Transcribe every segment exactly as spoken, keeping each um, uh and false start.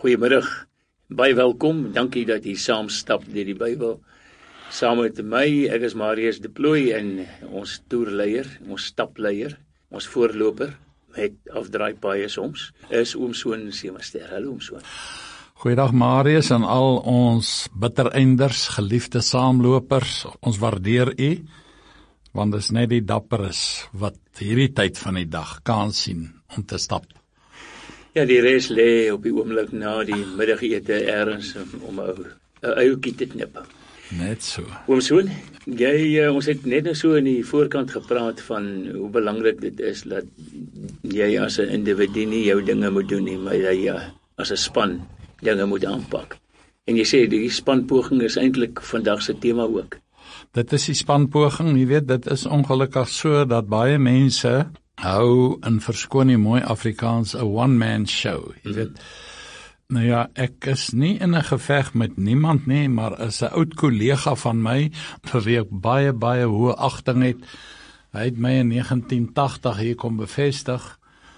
Goeiemiddag, baie welkom, dankie dat jy saam stap deur die Bybel. Saam met my, ek is Marius de Plooy en ons toerleier, ons stapleier, ons voorloper, met afdraaipaie soms, is oom Soon Semaster. Hallo oom Soon. Goeiedag Marius en al ons bittereinders, geliefde saamlopers, ons waardeer u, want dit is net die dapperes wat hierdie tyd van die dag kan sien om te stap. Ja, die res lê op die oomblik na die middagete ergens om 'n ouetjie te knip. Net so. Oom Soon, jy, uh, ons het net so in die voorkant gepraat van hoe belangrik dit is dat jy as 'n individu nie jou dinge moet doen nie, maar jy uh, as 'n span dinge moet aanpak. En jy sê die spanpoging is eintlik vandag se tema ook. Dit is die spanpoging, jy weet, dit is ongelukkig so dat baie mense hou in verskoon die mooi Afrikaans 'n one-man show, jy weet. Mm-hmm. Nou ja, ek is nie in 'n geveg met niemand nie, maar is 'n oud kollega van my, vir wie ek baie, baie hoë agting het. Hy het my in negentien tagtig hier kom bevestig,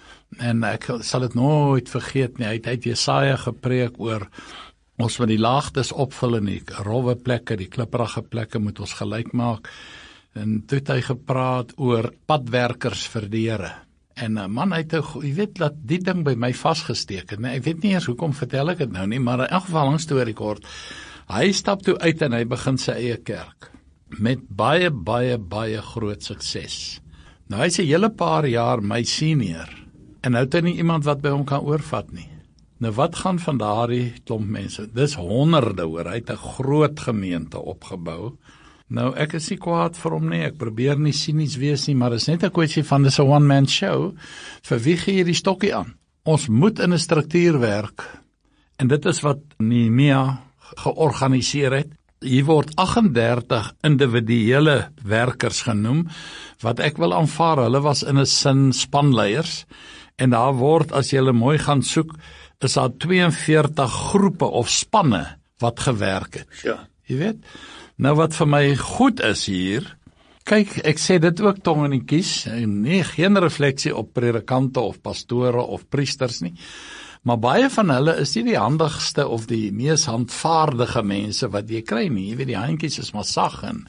en ek sal dit nooit vergeet nie. Hy het uit Jesaja gepreek oor ons met die laagtes opvul en die rowwe plekke, die klipprige plekke moet ons gelyk maak. En toe het hy gepraat oor padwerkers vir die Here. En uh, man, hy het, jy weet, dat die ding by my vasgesteek het. Nee, ek weet nie eens hoekom vertel ek dit nou nie, maar in elk geval 'n storie kort. Hy stap toe uit en hy begin sy eie kerk. Met baie, baie, baie groot sukses. Nou, hy is 'n hele paar jaar my senior. En nou het hy nie iemand wat by hom kan oorvat nie. Nou, wat gaan van daardie klomp mense? Dis honderde hoor, hy het 'n groot gemeente opgebou. Nou, ek is nie kwaad vir hom nie, ek probeer nie sinies wees nie, maar is net 'n kwessie van, dis 'n one-man show, vir wie gee jy die stokkie aan? Ons moet in 'n struktuur werk, en dit is wat Nehemia georganiseer het. Hier word agt en dertig individuele werkers genoem, wat ek wil aanvaar, hulle was in 'n sin spanleiers, en daar word, as jy hulle mooi gaan soek, is daar twee en veertig groepe of spanne wat gewerk het. Ja. Jy weet? Nou wat vir my goed is hier, kyk, ek sê dit ook tong in die kies, nie, geen refleksie op predikante of pastore of priesters nie, maar baie van hulle is nie die handigste of die mees handvaardige mense wat jy kry nie. Jy weet, die handjies is maar sag, en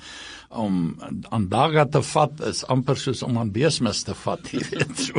om aan daga te vat is amper soos om aan beesmis te vat, jy weet so.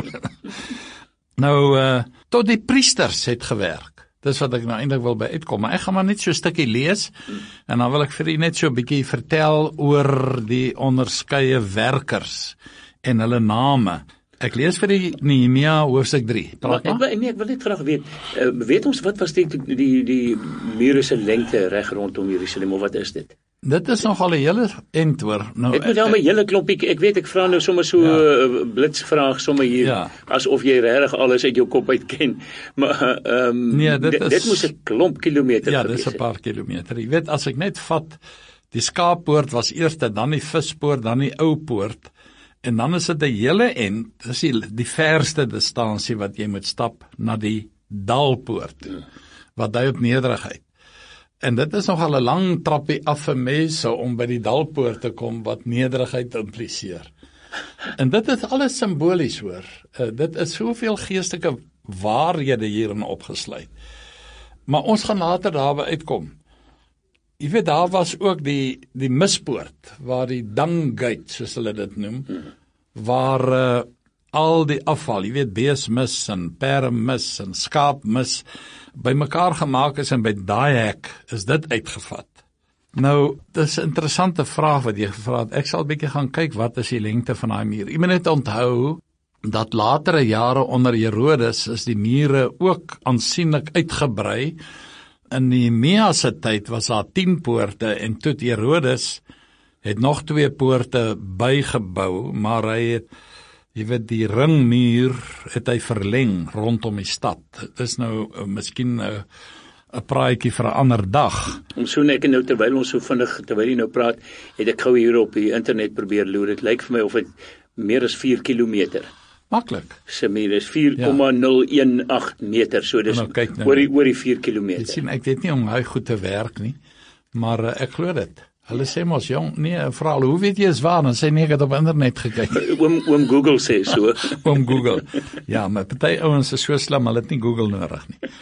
Nou, uh, tot die priesters het gewerk. Dis wat ek nou eintlik wil by uitkom, maar ek gaan maar net so 'n stukkie lees, en dan wil ek vir u net so 'n bietjie vertel oor die onderskeie werkers en hulle name. Ek lees vir die Nehemia hoofstuk drie. Maar ek, wil, nee, ek wil net graag weet, uh, weet ons wat was die, die, die mure se lengte reg rondom Jerusalem, of wat is dit? Dit is nogal 'n hele end hoor. Nou, ek moet nou my hele klompie, ek weet, ek vra nou sommer so 'n ja. uh, blitsvraag sommer hier, ja. asof jy regtig alles uit jou kop uit ken, maar um, nee, dit, dit, dit moes 'n klomp kilometer ja, gewees het. Ja, dit is 'n paar kilometer. Jy weet, as ek net vat, die skaappoort was eers, dan die vispoort, dan die ou poort, en dan is dit 'n hele end, dis die, die verste distansie wat jy moet stap na die dalpoort, ja. wat dui op nederigheid. En dit is nogal 'n lang trappie af vir mense om by die dalpoort te kom wat nederigheid impliseer. En dit is alles simbolies hoor. Uh, dit is soveel geestelike waarhede hierin opgesluit. Maar ons gaan later daarby uitkom. Jy weet, daar was ook die, die mispoort, waar die dung gate, soos hulle dit noem, waar uh, al die afval, jy weet, beesmis en permis en skaapmis, by mekaar gemaak is, en by daai hek is dit uitgevat. Nou, dis 'n interessante vraag wat jy gevra het. Ek sal 'n bietjie gaan kyk wat is die lengte van daai muur. Jy moet net onthou dat latere jare onder Herodes is die mure ook aansienlik uitgebrei. In Nehemia se tyd was daar tien poorte, en toe Herodes het nog twee poorte bygebou, maar hy het jy weet, die ringmuur het hy verleng rondom die stad. Dit is nou uh, miskien 'n uh, 'n praatjie vir 'n ander dag. Ons so net nou terwyl ons so vinnig terwyl jy nou praat, het ek gou hier op die internet probeer loer. Dit lyk vir my of dit meer as vier kilometer. Maklik. Se meer is vier komma nul een agt meter, so dis nou, nou. oor die oor die vier kilometer. Jy sien, ek weet nie om hy goed te werk nie, maar uh, ek glo dit. Hulle sê mos, jong, nee, vra hulle, hoe weet jy is waar? Dan sê nee, ek het op internet gekyk. Oom, oom Google sê so. Oom Google. Ja, maar party ouens is so slim, hulle het nie Google nodig nie.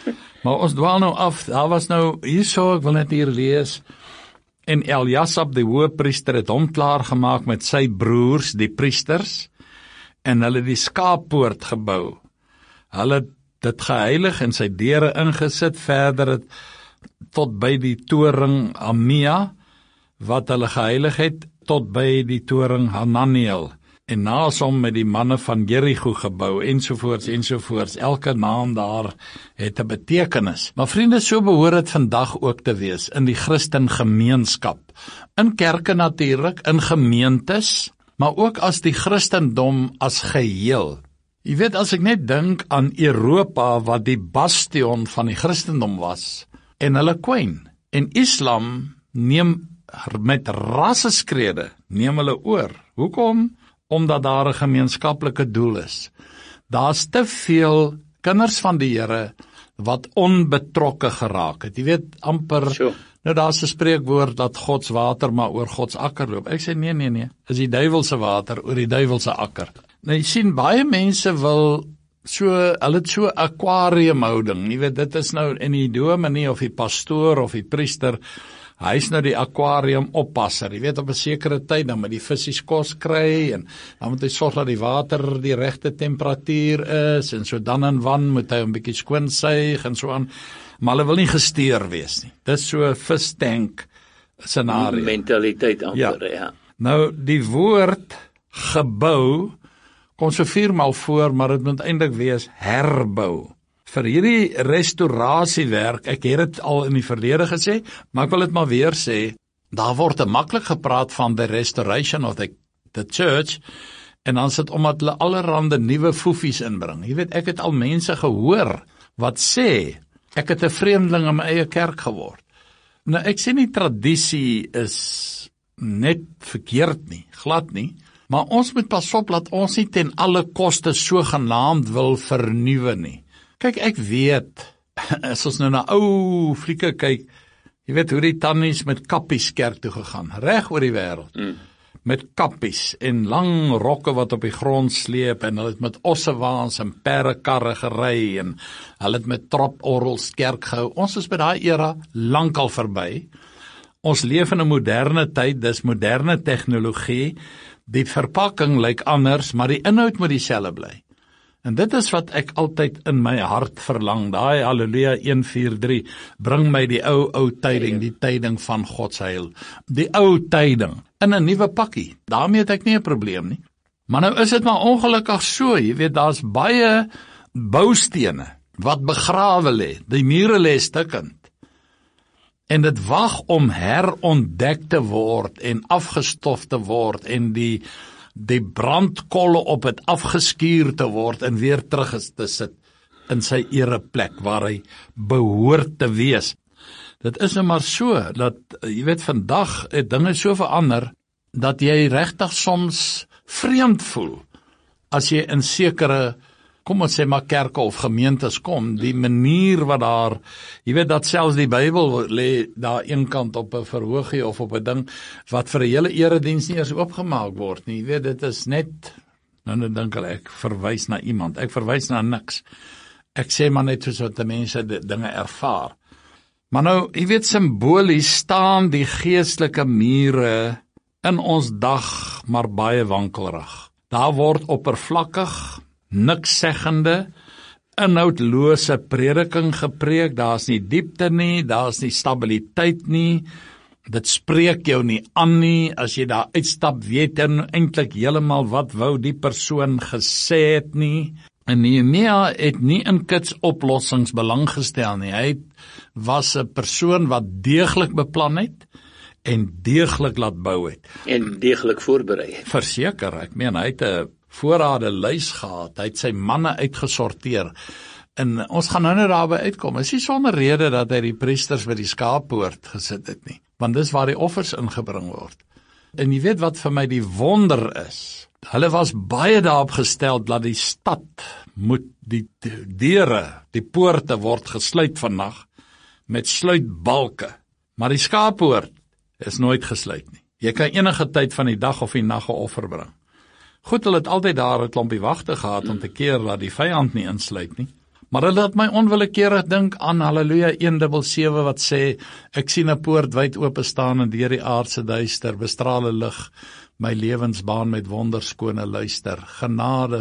Maar ons dwaal nou af, daar was nou, hierso, ek wil net hier lees, en Eljasab, die hoëpriester, het hom klaar gemaak met sy broers, die priesters, en hulle die skaappoort gebou. Hulle het dit geheilig en sy deure ingesit, verder het tot by die toring Amia, wat hulle geheilig het, tot by die toring Hananiel, en naas hom met die manne van Jericho gebou, ensovoorts, ensovoorts, elke naam daar het 'n betekenis. Maar vriende, so behoort het vandag ook te wees, in die Christen gemeenskap, in kerke natuurlik, in gemeentes, maar ook as die Christendom as geheel. Jy weet, as ek net dink aan Europa, wat die bastion van die Christendom was, en hulle kwyn, en Islam neem met rasseskrede, neem hulle oor. Hoekom? Omdat daar 'n gemeenskaplike doel is. Daar's te veel kinders van die Here wat onbetrokke geraak het. Jy weet, amper, Sure. nou daar's 'n spreekwoord dat Gods water maar oor Gods akker loop. Ek sê nee, nee, nee, is die duiwelse water oor die duiwelse akker. Nou jy sien, baie mense wil so, hulle het so aquariumhouding, jy weet, dit is nou in die dominee of die pastoor of die priester, hy is nou die aquarium oppasser, jy weet, op 'n sekere tyd, dan moet die visies kos kry, en dan moet hy sorg dat die water die regte temperatuur is, en so dan en wan moet hy 'n bietjie skoon suig, en so aan, maar hulle wil nie gesteer wees nie. Dis so 'n vistank scenario. Mentaliteit amper, Ja. ja. Nou, die woord gebou kom so viermaal voor, maar dit moet eintlik wees herbou. Vir hierdie restaurasiewerk, ek het dit al in die verlede gesê, maar ek wil dit maar weer sê, daar word te maklik gepraat van the restoration of the, the church, en dan sit omdat hulle allerhande nuwe foefies inbring. Jy weet, ek het al mense gehoor wat sê, ek het 'n vreemdeling in my eie kerk geword. Nou, ek sê nie tradisie is net verkeerd nie, glad nie, maar ons moet pas op dat ons nie ten alle koste sogenaamd wil vernuwe nie. Kyk, ek weet, as ons nou na ou flieke kyk, jy weet hoe die tannies met kappies kerk toe gegaan, reg oor die wêreld, mm. met kappies en lang rokke wat op die grond sleep, en hulle het met ossewaans en perdekarre gery, en hulle het met troporgels kerk gehou. Ons is by daai era lankal verby. Ons leef in 'n moderne tyd, dis moderne tegnologie, die verpakking lyk anders, maar die inhoud moet dieselfde bly. En dit is wat ek altyd in my hart verlang, daai Halleluja een vier drie, bring my die ou, ou tyding, die tyding van Gods heil, die ou tyding, in 'n nuwe pakkie, daarmee het ek nie 'n probleem nie. Maar nou is dit maar ongelukkig so, jy weet, daar's baie boustene, wat begrawe lê, die mure lê stukkend, en dit wag om herontdek te word, en afgestof te word, en die die brandkolle op het afgeskuur te word en weer terug is te sit in sy ereplek waar hy behoort te wees. Dit is nou maar so, dat, jy weet, vandag het dinge so verander, dat jy regtig soms vreemd voel, as jy in sekere, kom ons sê maar kerke of gemeentes kom, die manier wat daar, jy weet dat selfs die Bybel lê daar een kant op 'n verhoogie of op 'n ding, wat vir 'n hele erediens nie eers oopgemaak word nie, jy weet, dit is net, nou nou dink hulle, ek verwys na iemand, ek verwys na niks, ek sê maar net soos wat die mense die dinge ervaar. Maar nou, jy weet, simbolies staan die geestelike mure in ons dag maar baie wankelrig. Daar word oppervlakkig, niks seggende, inhoudlose prediking gepreek, daar's nie diepte nie, daar's nie stabiliteit nie, dit spreek jou nie aan nie, as jy daar uitstap, weet jy eintlik heeltemal wat wou die persoon gesê het nie, en Nehemia het nie in kits oplossings belang gestel nie, hy was 'n persoon wat deeglik beplan het, en deeglik laat bou het. En deeglik voorberei het. Verseker, ek meen, hy het 'n voorrade lys gehad, hy het sy manne uitgesorteer, en ons gaan nou net daarby uitkom, is nie sonder rede dat hy die priesters by die skaappoort gesit het nie, want dis waar die offers ingebring word. En jy weet wat vir my die wonder is, hulle was baie daarop gestel dat die stad moet, die deure, die poorte word gesluit vannag, met sluitbalke, maar die skaappoort is nooit gesluit nie. Jy kan enige tyd van die dag of die nag 'n offer bring. Goed, hulle het altyd daar 'n klompie wagte gehad om te keer dat die vyand nie insluit nie. Maar dit laat my onwillekeurig dink aan Halleluja een sewe wat sê, ek sien 'n poort wyd oop staan en deur die aardse duister bestrale lig my lewensbaan met wonderskone luister. Genade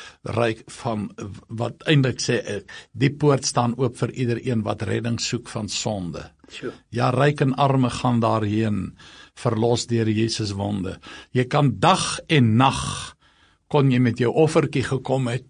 ryk van wat eintlik sê, die poort staan oop vir ieder een wat redding soek van sonde. Sure. Ja, ryk en arme gaan daarheen, verlos deur Jesus wonde. Jy kan dag en nag, kon jy met jou offertjie gekom het,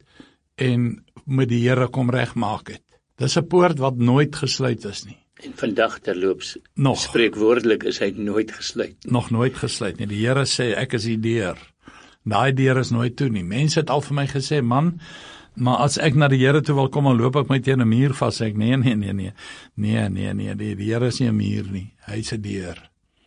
en met die Here kom regmaak het. Dis 'n poort wat nooit gesluit is nie. En vandag terloops, Nog. spreekwoordelik is hy nooit gesluit. Nog nooit gesluit nie. Die Here sê, ek is die deur. Daai deur is nooit toe nie. Mense het al vir my gesê, man, maar as ek na die Here toe wil kom, dan loop ek my teen 'n muur vas. Ek, nee, nee, nee, nee, nee, nee, nee, die, die Here is nie 'n muur nie. Hy is 'n deur.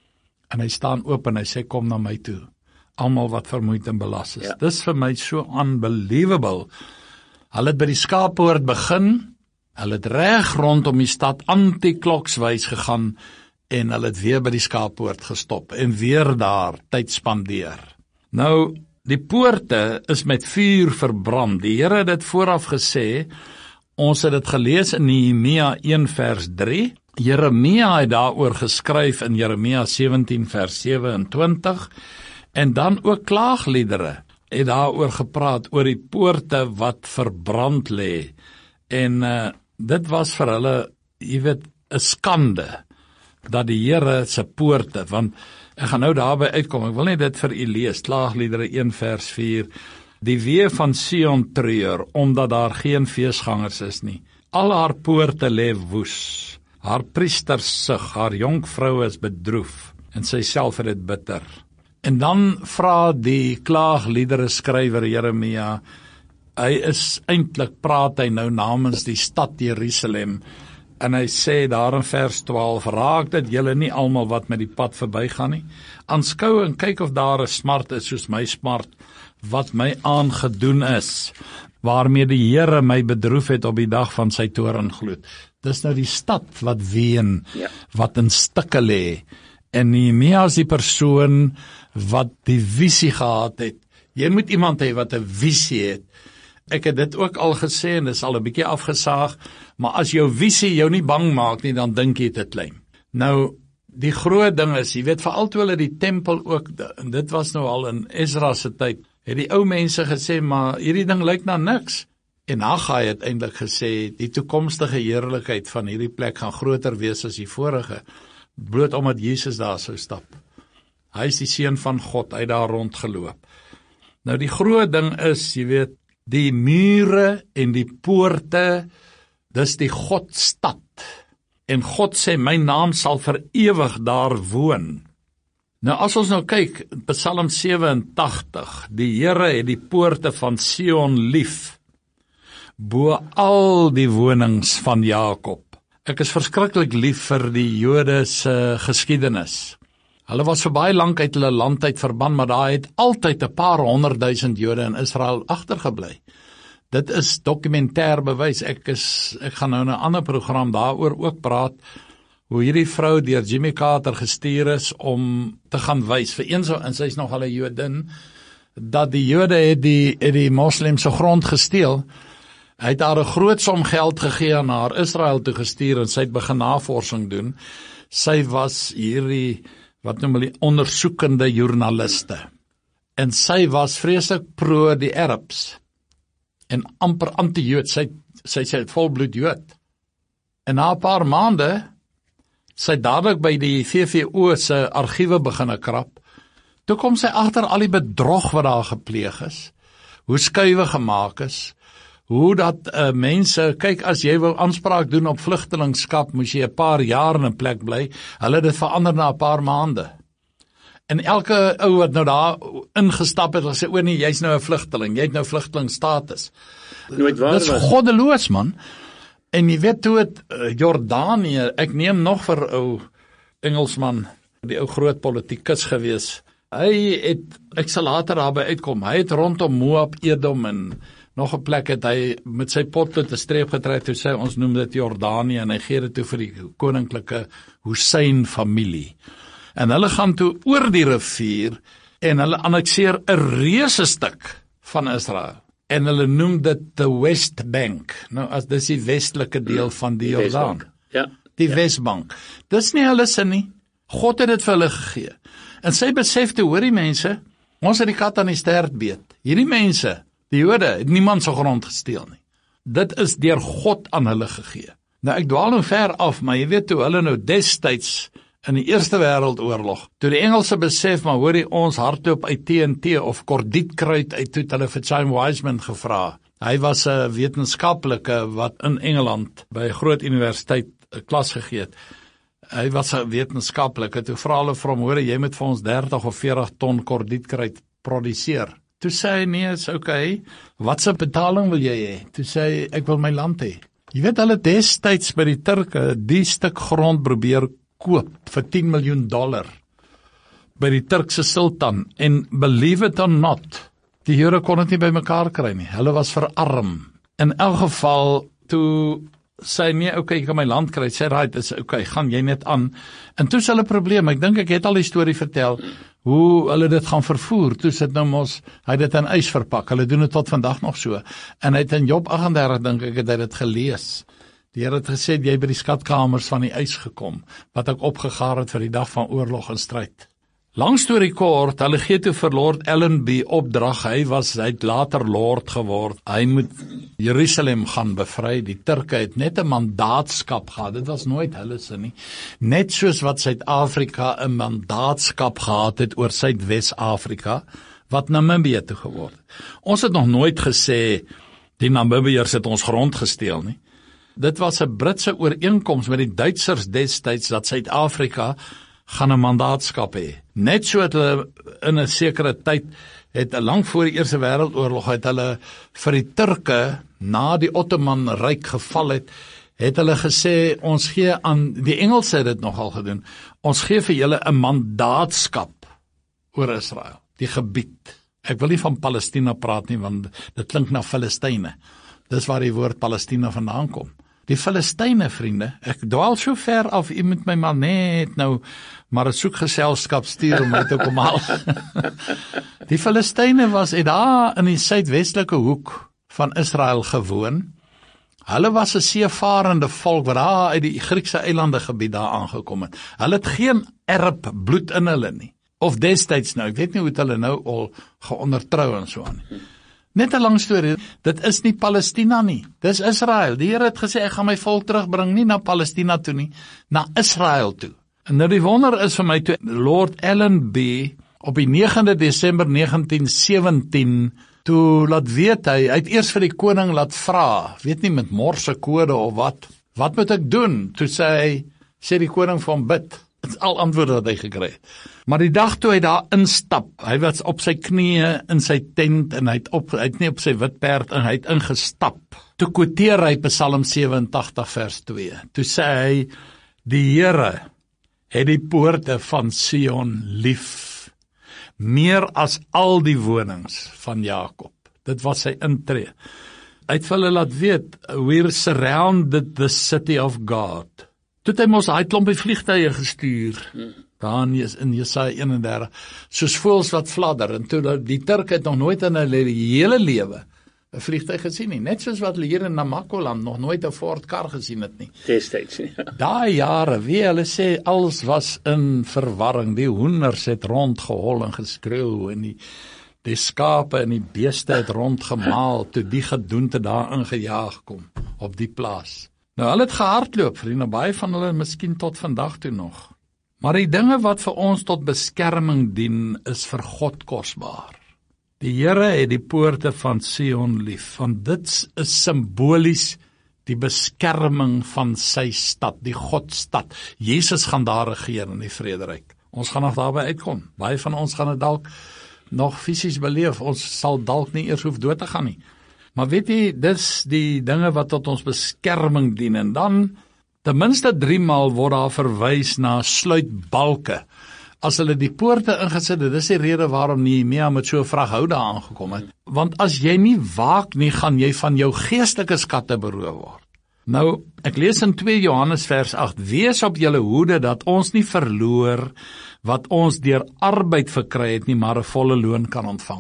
En hy staan oop en hy sê, kom na my toe. Almal wat vermoeid en belas is. Ja. Dis vir my so unbelievable. Hulle het by die skaappoort begin, hulle het reg rondom die stad anti-klokswys gegaan, en hulle het weer by die skaappoort gestop, en weer daar tyd spandeer. Nou, die poorte is met vuur verbrand. Die Here het dit vooraf gesê, ons het dit gelees in Nehemia een vers drie, Jeremia het daaroor geskryf in Jeremia sewentien vers sewe-en-twintig, en dan ook klaagliedere het daaroor gepraat, oor die poorte wat verbrand lê, en uh, dit was vir hulle, jy weet, 'n skande, dat die Here se poorte, want ek gaan nou daarby uitkom, ek wil net dit vir u lees, klaagliedere een vers vier, die wee van Sion treur, omdat daar geen feesgangers is nie, al haar poorte lê woes, haar priesters sug, haar jonkvrou is bedroef, en sy self het dit bitter. En dan vra die klaagliedere skrywer Jeremia, hy is eintlik, praat hy nou namens die stad Jerusalem, en hy sê daar in vers twaalf, raak dit julle nie almal wat met die pad verbygaan nie, aanskou en kyk of daar 'n smart is soos my smart, wat my aangedoen is, waarmee die Here my bedroef het op die dag van sy toorngloed. Dis nou die stad wat ween, Ja. wat in stukke lê, en Nehemia is die persoon wat die visie gehad het. Jy moet iemand hê wat 'n visie het. Ek het dit ook al gesê, en dit is al 'n bietjie afgesaag, maar as jou visie jou nie bang maak nie, dan dink jy dit klein. Nou, die groot ding is, jy weet, veral toe hulle die tempel ook, en dit was nou al in Ezra se tyd, het die ou mense gesê, maar hierdie ding lyk na niks. En Haggai het eintlik gesê, die toekomstige heerlikheid van hierdie plek gaan groter wees as die vorige, bloot omdat Jesus daar sou stap. Hy is die seun van God, hy het daar rondgeloop. Nou die groot ding is, jy weet, die mure en die poorte, dis die Godstad. En God sê, my naam sal vir ewig daar woon. Nou as ons nou kyk, Psalm sewe-en-tagtig, die Here het die poorte van Sion lief, bo al die wonings van Jakob. Ek is verskriklik lief vir die Jode se geskiedenis. Hulle was vir baie lank uit hulle land uit verban, maar daar het altyd 'n paar honderdduisend Jode in Israel agtergebly. Dit is dokumentêr bewys. Ek is ek gaan nou in 'n ander program daaroor ook praat, hoe hierdie vrou deur Jimmy Carter gestuur is om te gaan wys vir een so, en sy is nog al 'n Jodin, dat die Jode het die het die moslimse grond gesteel. Hy het haar 'n groot som geld gegee en haar Israel toe gestuur, en sy het begin navorsing doen. Sy was hierdie, wat noem hulle, ondersoekende joernaliste. En sy was vreeslik pro die Arabs, en amper anti-Jood, sy, sy sê volbloed Jood. En na 'n paar maande, sy dadelik by die V V O se argiewe begin krap, toe kom sy agter al die bedrog wat daar gepleeg is, hoe skuwe gemaak is, hoe dat uh, mense, kyk, as jy wou aanspraak doen op vlugtelingskap, moes jy 'n paar jaar in 'n plek bly, hulle het dit verander na 'n paar maande. En elke ou wat nou daar ingestap het, gesê, o nee, jy's nou 'n vlugteling, jy het nou vlugtelingstatus. Nooit waar Dis was. goddeloos, man. En jy weet toe het uh, Jordanië, ek neem nog vir ou Engelsman, die ou groot politikus gewees, hy het, ek sal later daarby uitkom, hy het rondom Moab, Edom en nog 'n plek het hy met sy potlood 'n streep getrek, toe sê ons noem dit Jordanië, en hy gee dit toe vir die koninklike Hussein familie. En hulle gaan toe oor die rivier, en hulle annekseer 'n reuse stuk van Israel. en hulle noem dit the West Bank. Nou, as dis die westelike deel van die Jordaan. Ja. Die ja. Westbank. Dis nie hulle sin nie. God het dit vir hulle gegee. En sy besef toe, hoor die mense, ons het die kat aan die stert beet. Hierdie mense, die Jode, het niemand se grond gesteel nie. Dit is deur God aan hulle gegee. Nou, ek dwaal nou ver af, maar jy weet toe hulle nou destyds in die Eerste Wêreldoorlog, toe die Engelse besef, maar hoor die ons hardloop uit T N T of kordietkruit uit, toe het hulle vir Chaim Wiseman gevra. Hy was 'n wetenskaplike wat in Engeland by 'n groot universiteit 'n klas gegee het. Hy was 'n wetenskaplike, toe vra hulle vir hom, hoor jy moet vir ons dertig of veertig ton kordietkruit produseer. Toe sê hy, nee, is okay, wat se betaling wil jy hê? Toe sê hy, ek wil my land hê. Jy weet, hulle destyds by die Turke die stuk grond probeer koop vir tien miljoen dollar by die Turkse sultan, en believe it or not, die Here kon dit nie by mekaar kry nie, hulle was verarm. In elk geval, toe sê nee, oké, okay, ek kan my land kry, sê right, is oké, okay, gaan jy net aan. En toe is hulle probleem, ek dink ek het al die storie vertel, hoe hulle dit gaan vervoer, toe sit nou mos, hy het dit in ys verpak, hulle doen dit tot vandag nog so, en hy het in Job agt en dertig, dink ek, het hy dit gelees. Die Here het gesê, jy by die skatkamers van die ys gekom, wat ek opgegaar het vir die dag van oorlog en stryd. Lang storie kort, hulle gee toe vir Lord Allenby opdrag, hy was, hy het later Lord geword, hy moet Jerusalem gaan bevry, die Turke het net 'n mandaatskap gehad, dit was nooit hulle se nie, net soos wat Suid-Afrika 'n mandaatskap gehad het oor Suidwes-Afrika, wat Namibië toe geword het. Ons het nog nooit gesê, die Namibiërs het ons grond gesteel nie. Dit was 'n Britse ooreenkoms met die Duitsers destyds, dat Suid-Afrika gaan 'n mandaatskap hê. Net so het hulle in 'n sekere tyd, het lank voor die Eerste Wêreldoorlog, het hulle vir die Turke, na die Ottoman Ryk geval het, het hulle gesê, ons gee aan, die Engelse het dit nogal gedoen, ons gee vir julle 'n mandaatskap oor Israel, die gebied. Ek wil nie van Palestina praat nie, want dit klink na Filistyne. Dis waar die woord Palestina vandaan kom. Die Filistyne, vriende, ek dwaal so ver af, u moet my maar net nou, maar 'n soekgeselskap stuur om my te kom haal. Die Filistyne was het daar in die suidwestelike hoek van Israel gewoon. Hulle was 'n seevarende volk wat daar uit die Griekse eilandegebied daar aangekom het. Hulle het geen erp bloed in hulle nie. Of destyds nou, ek weet nie hoe het hulle nou al geondertrou en so aan nie. Net 'n lang storie, dit is nie Palestina nie, dis Israel. Die Here het gesê, ek gaan my volk terugbring, nie na Palestina toe nie, na Israel toe. En nou die wonder is vir my, toe Lord Allenby op die negende Desember negentien sewentien, toe laat weet hy, hy het eers vir die koning laat vra, weet nie met morse kode of wat, wat moet ek doen? Toe sê hy, sê die koning vir hom bid. Dit is al antwoorde wat hy gekry het. Maar die dag toe hy daar instap, hy was op sy knieë in sy tent, en hy het, op, hy het nie op sy wit perd, en hy het ingestap. Toe quoteer hy Psalm sewentig vers twee. Toe sê hy, die Here het die poorte van Sion lief, meer as al die wonings van Jakob. Dit was sy intree. Hy het vir hulle laat weet, we're surrounded the city of God. Toe het hy mos hy klompie vliegtuie gestuur, daar in Jesaja eenendertig, soos voëls wat fladder, en toe die Turke het nog nooit in hulle hele lewe 'n vliegtuig gesien nie, net soos wat hulle hier in Namakoland nog nooit 'n Ford kar gesien het nie. Destyds, ja. Daai jare, wie hulle sê, alles was in verwarring, die hoenders het rondgehol en geskreeu, en die, die skape en die beeste het rondgemaal, toe die gedoente daar ingejaag kom, op die plaas. Nou, hulle het gehardloop, vriende, baie van hulle miskien tot vandag toe nog. Maar die dinge wat vir ons tot beskerming dien, is vir God kosbaar. Die Here het die poorte van Sion lief, want dit is simbolies die beskerming van sy stad, die Godstad. Jesus gaan daar regeer in die vrederyk. Ons gaan nog daarby uitkom. Baie van ons gaan dit dalk nog fisies beleef. Ons sal dalk nie eers hoef dood te gaan nie. Maar weet jy, dis die dinge wat tot ons beskerming dien, en dan, ten minste drie maal word daar verwys na sluitbalke. As hulle die poorte ingesit het, dis die rede waarom Nehemia met so 'n vraghoude aangekom het. Want as jy nie waak nie, gaan jy van jou geestelike skatte beroof word. Nou, ek lees in twee Johannes vers agt, wees op julle hoede dat ons nie verloor wat ons deur arbeid verkry het nie, maar 'n volle loon kan ontvang.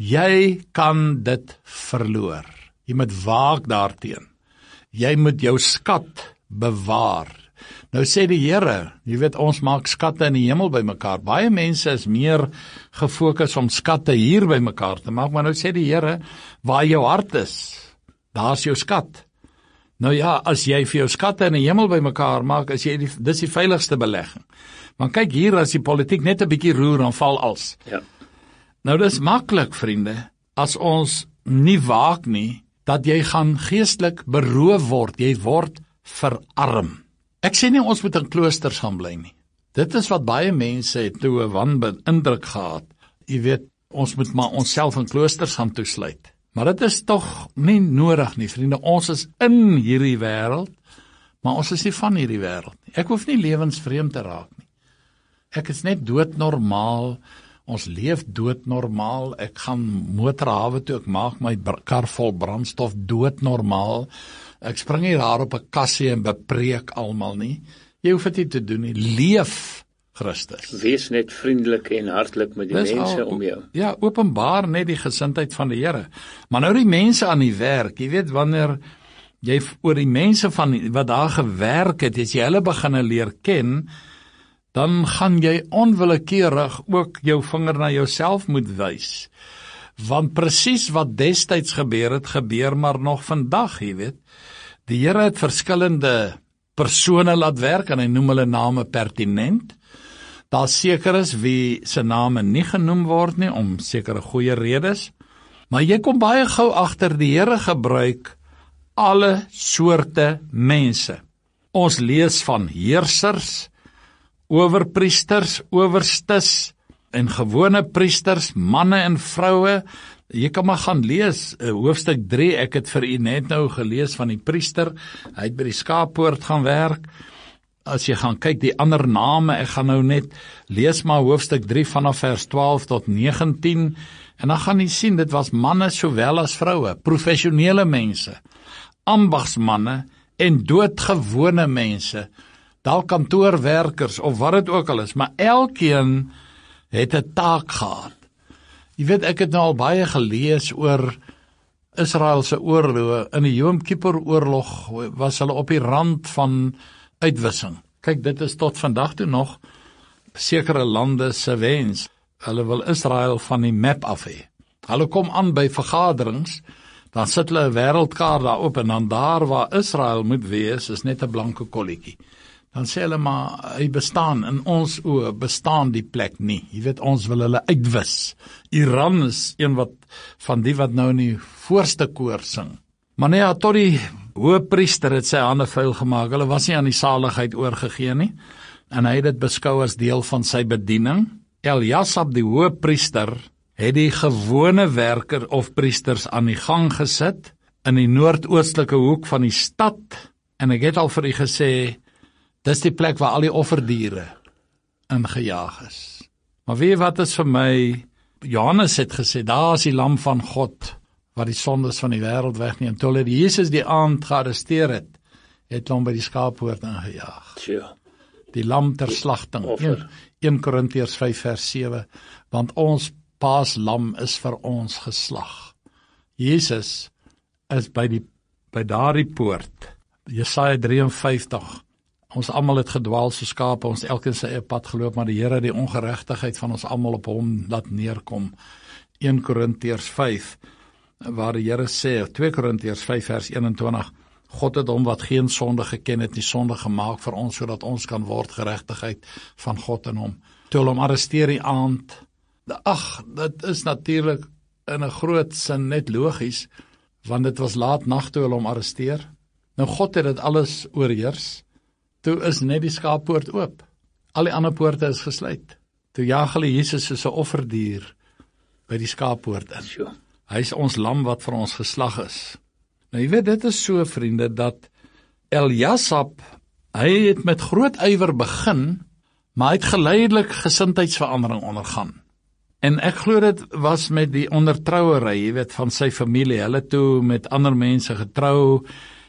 Jy kan dit verloor. Jy moet waak daarteen. Jy moet jou skat bewaar. Nou sê die Here, jy weet ons maak skatte in die hemel bymekaar. Baie mense is meer gefokus om skatte hier bymekaar te maak, maar nou sê die Here, waar jou hart is, daar's jou skat. Nou ja, as jy vir jou skatte in die hemel bymekaar maak, as jy die, dis die veiligste belegging. Maar kyk hier, as die politiek net 'n bietjie roer, dan val als. Ja. Nou dis maklik, vriende, as ons nie waak nie, dat jy gaan geestelik beroof word, jy word verarm. Ek sê nie ons moet in kloosters gaan bly nie. Dit is wat baie mense het toe 'n wanindruk gehad. Jy weet, ons moet maar onsself in kloosters gaan toesluit. Maar dit is tog nie nodig nie, vriende. Ons is in hierdie wêreld, maar ons is nie van hierdie wêreld nie. Ek hoef nie lewensvreemd te raak nie. Ek is net doodnormaal. Ons leef doodnormaal. Ek gaan motorhawe toe, ek maak my kar vol brandstof doodnormaal. Ek spring nie daar op 'n kassie en bepreek almal nie. Jy hoef dit nie te doen nie. Leef Christus. Wees net vriendelik en hartlik met die Dis mense al, om jou. Ja, openbaar net die gesindheid van die Here. Maar nou die mense aan die werk, jy weet wanneer jy oor die mense van wat daar gewerk het, as jy hulle begin leer ken, dan gaan jy onwillekeurig ook jou vinger na jouself moet wys. Want presies wat destyds gebeur het, gebeur maar nog vandag, jy weet. Die Here het verskillende persone laat werk en hy noem hulle name pertinent. Daar seker is wie se name nie genoem word nie om sekere goeie redes, maar jy kom baie gou agter die Here gebruik alle soorte mense. Ons lees van heersers, owerpriesters, owerstes en gewone priesters, manne en vroue. Jy kan maar gaan lees, hoofstuk drie, ek het vir u net nou gelees van die priester, hy het by die skaappoort gaan werk. As jy gaan kyk die ander name, ek gaan nou net lees maar hoofstuk drie vanaf vers twaalf tot negentien, en dan gaan jy sien, dit was manne sowel as vroue, professionele mense, ambagsmanne en doodgewone mense, dalk kantoorwerkers of wat dit ook al is, maar elkeen het 'n taak gehad. Jy weet, ek het nou al baie gelees oor Israel se oorloë. In die Yom Kippur oorlog was hulle op die rand van uitwissing. Kyk, dit is tot vandag toe nog sekere lande se wens. Hulle wil Israel van die map af hê. Hulle kom aan by vergaderings, dan sit hulle 'n wêreldkaart daarop en dan daar waar Israel moet wees, is net 'n blanke kolletjie. Dan sê hulle maar, hy bestaan, in ons oë bestaan die plek nie. Jy weet, ons wil hulle uitwis. Iran is een wat, van die wat nou in die voorste koor sing. Maar nee, ja, tot die hoëpriester het sy hande vuil gemaak, hulle was nie aan die saligheid oorgegee nie, en hy het dit beskou as deel van sy bediening. Eljasab, die hoëpriester, het die gewone werker of priesters aan die gang gesit, in die noordoostelike hoek van die stad, en ek het al vir u gesê, dis die plek waar al die offerdiere ingejaag is. Maar weet wat is vir my, Johannes het gesê, daar is die lam van God, wat die sondes van die wêreld wegneem. Toe hulle Jesus die aand gearresteer het, het hom by die skaappoort ingejaag. Tja. Die lam ter slagting. Eerste Korintiërs vyf vers sewe, want ons paaslam is vir ons geslag. Jesus is by die by daardie poort. Jesaja drie en vyftig. Ons almal het gedwaal so skape, ons elkeen sy eie pad geloop, maar die Here het die ongeregtigheid van ons almal op hom laat neerkom. Eerste Korintiërs vyf, waar die Here sê, Tweede Korintiërs vyf vers eenentwintig, God het hom wat geen sonde geken het, die sonde gemaak vir ons, sodat ons kan word geregtigheid van God in hom. Toe hulle hom arresteer die aand, ag, dit is natuurlik in 'n groot sin net logies, want dit was laat nag toe hulle hom arresteer. Nou God het dit alles oorheers. Toe is net die skaappoort oop. Al die ander poorte is gesluit. Toe jaag hulle Jesus soos 'n offerdier by die skaappoort in. Sure. Hy is ons lam wat vir ons geslag is. Nou jy weet, dit is so, vriende, dat Eljasab, hy het met groot ywer begin, maar hy het geleidelik gesindheidsverandering ondergaan. En ek glo dit was met die ondertrouery, jy weet, van sy familie. Hulle toe met ander mense getrou,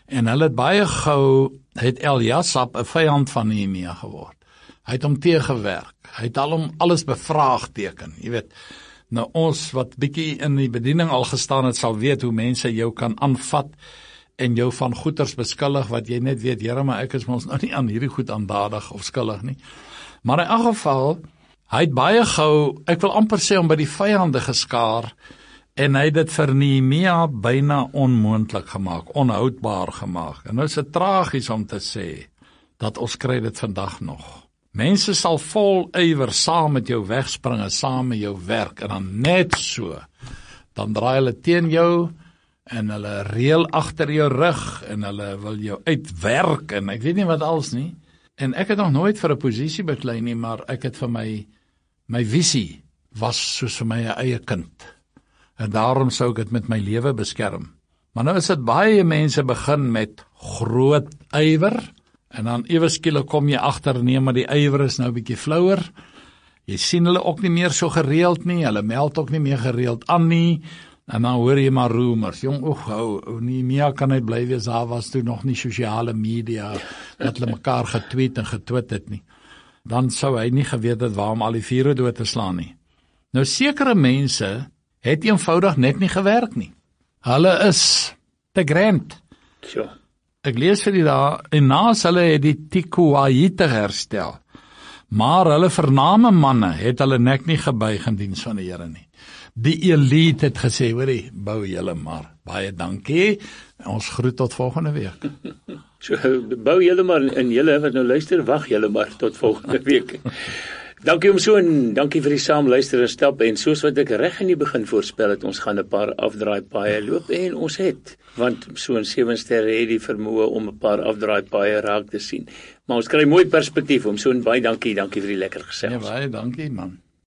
En hulle het baie gou, het Eljasap 'n vyand van Nehemia geword. Hy het hom teëgewerk, hy het al hom alles bevraagteken, jy weet. Nou ons wat bietjie in die bediening al gestaan het, sal weet hoe mense jou kan aanvat en jou van goeters beskuldig, wat jy net weet, Here, maar ek is mos nou nie aan hierdie goed aandadig of skuldig nie. Maar in elk geval, hy het baie gou, ek wil amper sê, om by die vyande geskaar, en hy het dit vir Nehemia byna onmoontlik gemaak, onhoudbaar gemaak. En nou is dit tragies om te sê, dat ons kry dit vandag nog. Mense sal vol ywer saam met jou wegspring en saam met jou werk, en dan net so, dan draai hulle teen jou, en hulle reël agter jou rug, en hulle wil jou uitwerk, en ek weet nie wat als nie. En ek het nog nooit vir 'n posisie beklei nie, maar ek het vir my, my visie was soos vir my 'n eie kind. En daarom sou ek dit met my lewe beskerm. Maar nou is dit baie mense begin met groot ywer, en dan ewe skielik kom jy agter, nee, maar die ywer is nou 'n bietjie flouer. Jy sien hulle ook nie meer so gereeld nie, hulle meld ook nie meer gereeld aan nie, en dan hoor jy maar rumors. Jong, oeg, ou, Nehemia kan net bly wees, daar was toe nog nie sosiale media, dat hulle mekaar getweet en getwit het nie. Dan sou hy nie geweet het waarom al die vure dood te slaan nie. Nou sekere mense het eenvoudig net nie gewerk nie. Hulle is te grand. Sure. Ek lees vir die daar, en naas hulle het die Tikwaite herstel, maar hulle vername manne het hulle nek nie gebuig in diens van die Here nie. Die elite het gesê, hoorie, bou julle maar, baie dankie, ons groet tot volgende week. So, bou julle maar, en julle wat nou luister, wag julle maar tot volgende week. Dankie om so en dankie vir die saamluister en stap, en soos wat ek reg in die begin voorspel het, ons gaan 'n paar afdraaipaaie loop, en ons het, want so 'n sewe sterre het die vermoë om 'n paar afdraaipaaie raak te sien. Maar ons kry mooi perspektief om so en baie dankie, dankie vir die lekker gesels. Ja, baie dankie man.